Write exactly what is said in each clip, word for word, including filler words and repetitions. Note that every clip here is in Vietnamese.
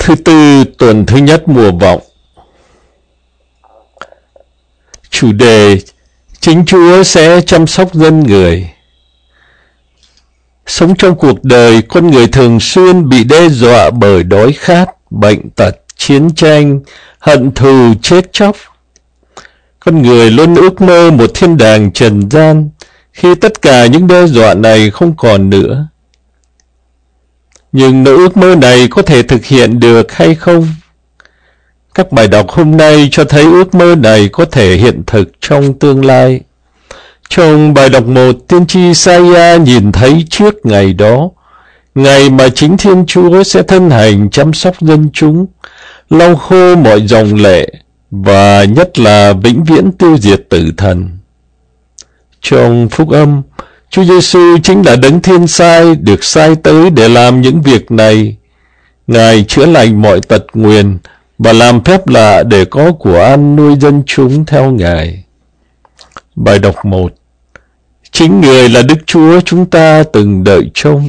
Thứ tư, tuần thứ nhất mùa vọng. Chủ đề: chính Chúa sẽ chăm sóc dân người. Sống trong cuộc đời, con người thường xuyên bị đe dọa bởi đói khát, bệnh tật, chiến tranh, hận thù, chết chóc. Con người luôn ước mơ một thiên đàng trần gian khi tất cả những đe dọa này không còn nữa. Nhưng nỗi ước mơ này có thể thực hiện được hay không? Các bài đọc hôm nay cho thấy ước mơ này có thể hiện thực trong tương lai. Trong bài đọc một, tiên tri Isaiah nhìn thấy trước ngày đó, ngày mà chính Thiên Chúa sẽ thân hành chăm sóc dân chúng, lau khô mọi dòng lệ, và nhất là vĩnh viễn tiêu diệt tử thần. Trong Phúc Âm, Chúa Giêsu chính là Đấng Thiên Sai được sai tới để làm những việc này. Ngài chữa lành mọi tật nguyền và làm phép lạ để có của ăn nuôi dân chúng theo Ngài. Bài đọc một. Chính Người là Đức Chúa chúng ta từng đợi trông.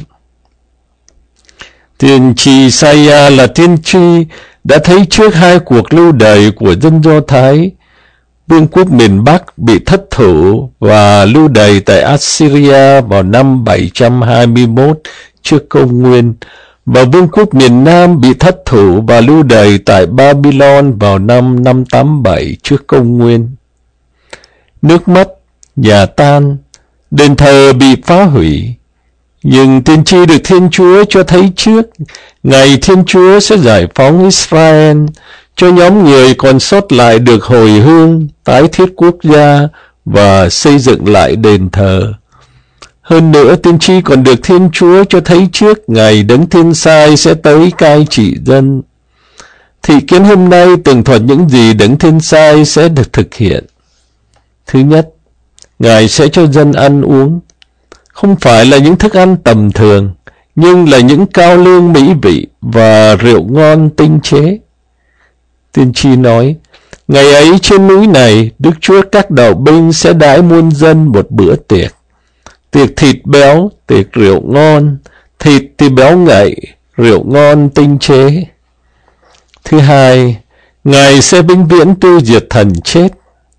Tiên tri Isaiah là tiên tri đã thấy trước hai cuộc lưu đày của dân Do Thái. Vương quốc miền Bắc bị thất thủ và lưu đày tại Assyria vào năm bảy trăm hai mươi mốt trước công nguyên, và vương quốc miền Nam bị thất thủ và lưu đày tại Babylon vào năm năm tám bảy trước công nguyên. Nước mất, nhà tan, đền thờ bị phá hủy. Nhưng tiên tri được Thiên Chúa cho thấy trước, ngày Thiên Chúa sẽ giải phóng Israel, cho nhóm người còn sót lại được hồi hương, tái thiết quốc gia và xây dựng lại đền thờ. Hơn nữa, tiên tri còn được Thiên Chúa cho thấy trước ngày Đấng Thiên Sai sẽ tới cai trị dân. Thị kiến hôm nay tường thuật những gì Đấng Thiên Sai sẽ được thực hiện. Thứ nhất, Ngài sẽ cho dân ăn uống. Không phải là những thức ăn tầm thường, nhưng là những cao lương mỹ vị và rượu ngon tinh chế. Tiên tri nói, ngày ấy trên núi này, Đức Chúa các đạo binh sẽ đãi muôn dân một bữa tiệc. Tiệc thịt béo, tiệc rượu ngon, thịt thì béo ngậy, rượu ngon tinh chế. Thứ hai, Ngài sẽ vĩnh viễn tiêu diệt thần chết.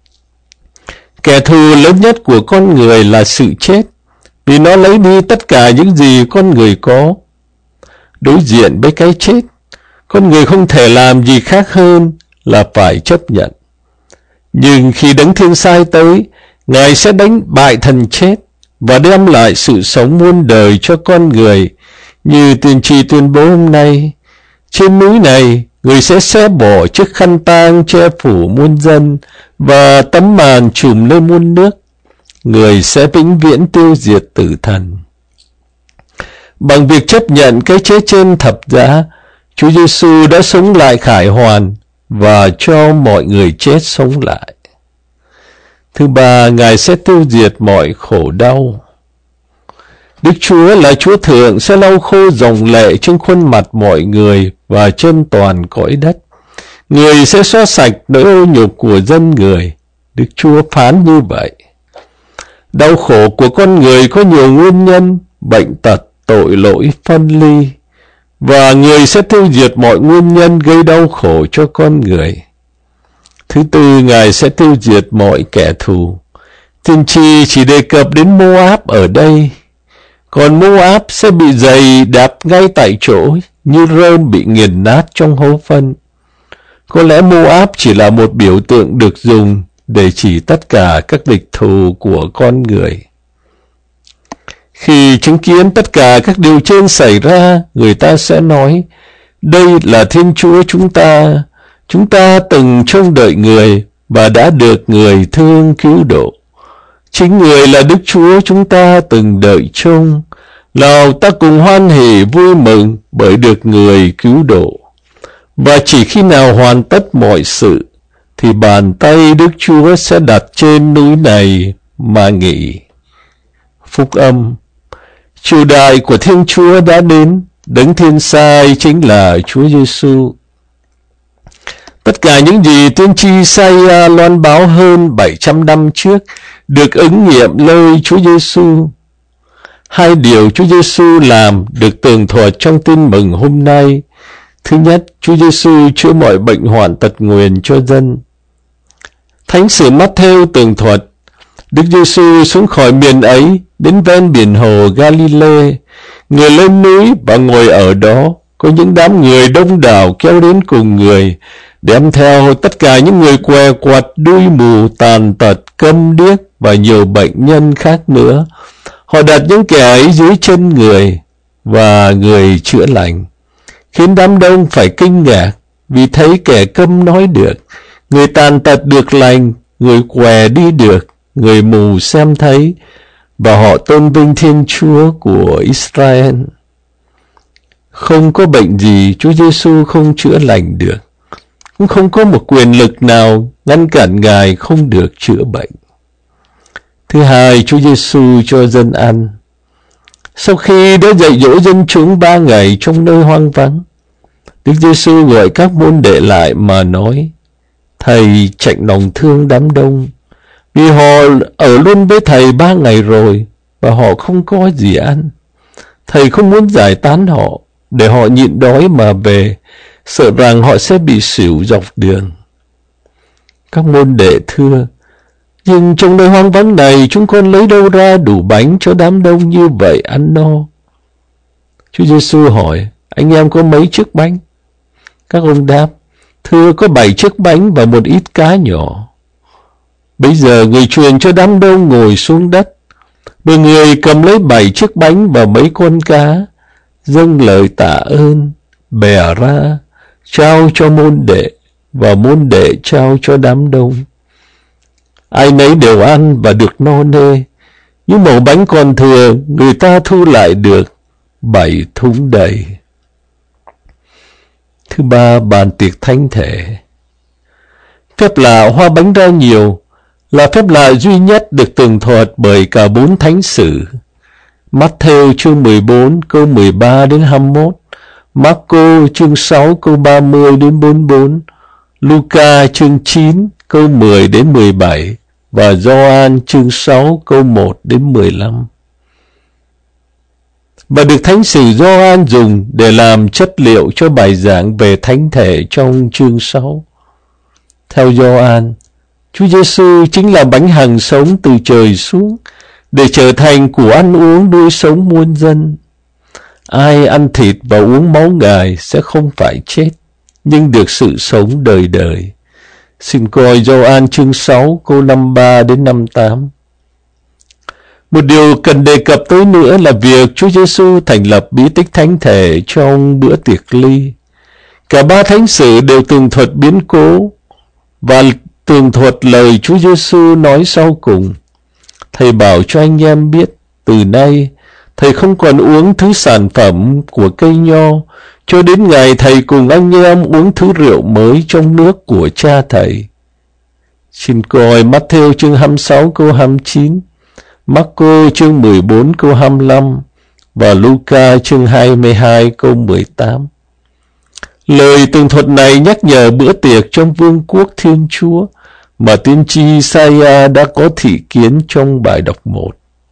Kẻ thù lớn nhất của con người là sự chết, vì nó lấy đi tất cả những gì con người có. Đối diện với cái chết, con người không thể làm gì khác hơn là phải chấp nhận. Nhưng khi Đấng Thiên Sai tới, Ngài sẽ đánh bại thần chết và đem lại sự sống muôn đời cho con người, như tiên tri tuyên bố hôm nay. Trên núi này, Người sẽ xé bỏ chiếc khăn tang che phủ muôn dân và tấm màn trùm lên muôn nước. Người sẽ vĩnh viễn tiêu diệt tử thần. Bằng việc chấp nhận cái chết trên thập giá, Chúa Giêsu đã sống lại khải hoàn và cho mọi người chết sống lại. Thứ ba, Ngài sẽ tiêu diệt mọi khổ đau. Đức Chúa là Chúa Thượng sẽ lau khô dòng lệ trên khuôn mặt mọi người và trên toàn cõi đất. Người sẽ xóa sạch nỗi ô nhục của dân người. Đức Chúa phán như vậy. Đau khổ của con người có nhiều nguyên nhân: bệnh tật, tội lỗi, phân ly. Và Người sẽ tiêu diệt mọi nguyên nhân gây đau khổ cho con người. Thứ tư, Ngài sẽ tiêu diệt mọi kẻ thù. Tiên tri chỉ đề cập đến Moab ở đây. Còn Moab sẽ bị giày đạp ngay tại chỗ, như rơm bị nghiền nát trong hố phân. Có lẽ Moab chỉ là một biểu tượng được dùng để chỉ tất cả các địch thù của con người. Khi chứng kiến tất cả các điều trên xảy ra, người ta sẽ nói, đây là Thiên Chúa chúng ta. Chúng ta từng trông đợi Người và đã được Người thương cứu độ. Chính Người là Đức Chúa chúng ta từng đợi trông. Nào ta cùng hoan hỉ vui mừng bởi được Người cứu độ. Và chỉ khi nào hoàn tất mọi sự, thì bàn tay Đức Chúa sẽ đặt trên núi này mà nghỉ. Phúc Âm. Triều đại của Thiên Chúa đã đến, Đấng Thiên Sai chính là Chúa Giêsu. Tất cả những gì tiên tri Isaiah loan báo hơn bảy trăm năm trước được ứng nghiệm lời Chúa Giêsu. Hai điều Chúa Giêsu làm được tường thuật trong tin mừng hôm nay. Thứ nhất, Chúa Giêsu chữa mọi bệnh hoạn tật nguyền cho dân. Thánh sử Mát-thêu tường thuật, Đức Giêsu xuống khỏi miền ấy, đến ven biển hồ Galilee. Người lên núi và ngồi ở đó. Có những đám người đông đảo kéo đến cùng người, đem theo tất cả những người què quặt, đuôi mù, tàn tật, câm điếc và nhiều bệnh nhân khác nữa. Họ đặt những kẻ ấy dưới chân người, và người chữa lành, khiến đám đông phải kinh ngạc, vì thấy kẻ câm nói được, người tàn tật được lành, người què đi được, người mù xem thấy, và họ tôn vinh Thiên Chúa của Israel. Không có bệnh gì Chúa Giêsu không chữa lành được, cũng không có một quyền lực nào ngăn cản Ngài không được chữa bệnh. Thứ hai, Chúa Giêsu cho dân ăn. Sau khi đã dạy dỗ dân chúng ba ngày trong nơi hoang vắng, Đức Giêsu gọi các môn đệ lại mà nói: Thầy chạnh lòng thương đám đông, vì họ ở luôn với Thầy ba ngày rồi, và họ không có gì ăn. Thầy không muốn giải tán họ, để họ nhịn đói mà về, sợ rằng họ sẽ bị xỉu dọc đường. Các môn đệ thưa: Nhưng trong nơi hoang vắng này, chúng con lấy đâu ra đủ bánh cho đám đông như vậy ăn no? Chúa Giêsu hỏi: Anh em có mấy chiếc bánh? Các ông đáp: Thưa, có bảy chiếc bánh và một ít cá nhỏ. Bây giờ người truyền cho đám đông ngồi xuống đất. Rồi người cầm lấy bảy chiếc bánh và mấy con cá, dâng lời tạ ơn, bẻ ra, trao cho môn đệ, và môn đệ trao cho đám đông. Ai nấy đều ăn và được no nê. Những mẩu bánh còn thừa, người ta thu lại được bảy thúng đầy. Thứ ba, bàn tiệc thánh thể. Phép lạ hoa bánh ra nhiều là phép lạ duy nhất được tường thuật bởi cả bốn thánh sử. Mát-thêu chương mười bốn câu mười ba đến hai mươi mốt, Mác-cô chương sáu câu ba mươi đến bốn mươi bốn, Luca chương chín câu mười đến mười bảy và Gioan chương sáu câu một đến mười lăm. Và được thánh sử Gioan dùng để làm chất liệu cho bài giảng về thánh thể trong chương sáu. Theo Gioan, Chúa Giêsu chính là bánh hằng sống từ trời xuống, để trở thành của ăn uống nuôi sống muôn dân. Ai ăn thịt và uống máu Ngài sẽ không phải chết, nhưng được sự sống đời đời. Xin coi Gioan chương sáu câu năm mươi ba đến năm mươi tám. Một điều cần đề cập tới nữa là việc Chúa Giêsu thành lập bí tích thánh thể trong bữa tiệc ly. Cả ba thánh sử đều tường thuật biến cố và tường thuật lời Chúa Giêsu nói sau cùng: Thầy bảo cho anh em biết, từ nay Thầy không còn uống thứ sản phẩm của cây nho, cho đến ngày Thầy cùng anh em uống thứ rượu mới trong nước của Cha Thầy. Xin coi Mát-thêu chương hai mươi sáu câu hai mươi chín, Mác-cô chương mười bốn câu hai mươi lăm và Luca chương hai mươi hai câu mười tám. Lời tường thuật này nhắc nhở bữa tiệc trong vương quốc Thiên Chúa mà tiên tri Isaiah đã có thị kiến trong bài đọc một.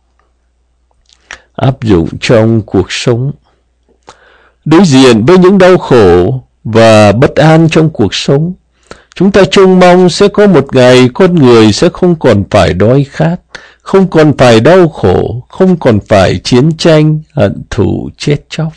Áp dụng trong cuộc sống. Đối diện với những đau khổ và bất an trong cuộc sống, chúng ta trông mong sẽ có một ngày con người sẽ không còn phải đói khát, không còn phải đau khổ, không còn phải chiến tranh, hận thù, chết chóc.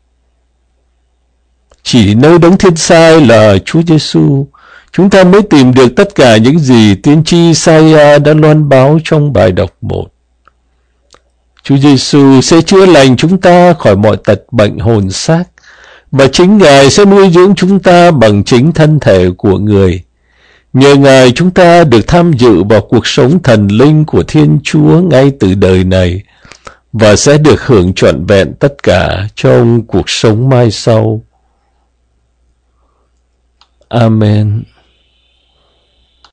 Chỉ nơi đấng thiên sai là Chúa Giêsu, chúng ta mới tìm được tất cả những gì tiên tri Isaiah đã loan báo trong bài đọc một. Chúa Giêsu sẽ chữa lành chúng ta khỏi mọi tật bệnh hồn xác, và chính Ngài sẽ nuôi dưỡng chúng ta bằng chính thân thể của Người. Nhờ Ngài chúng ta được tham dự vào cuộc sống thần linh của Thiên Chúa ngay từ đời này, và sẽ được hưởng trọn vẹn tất cả trong cuộc sống mai sau. Amen.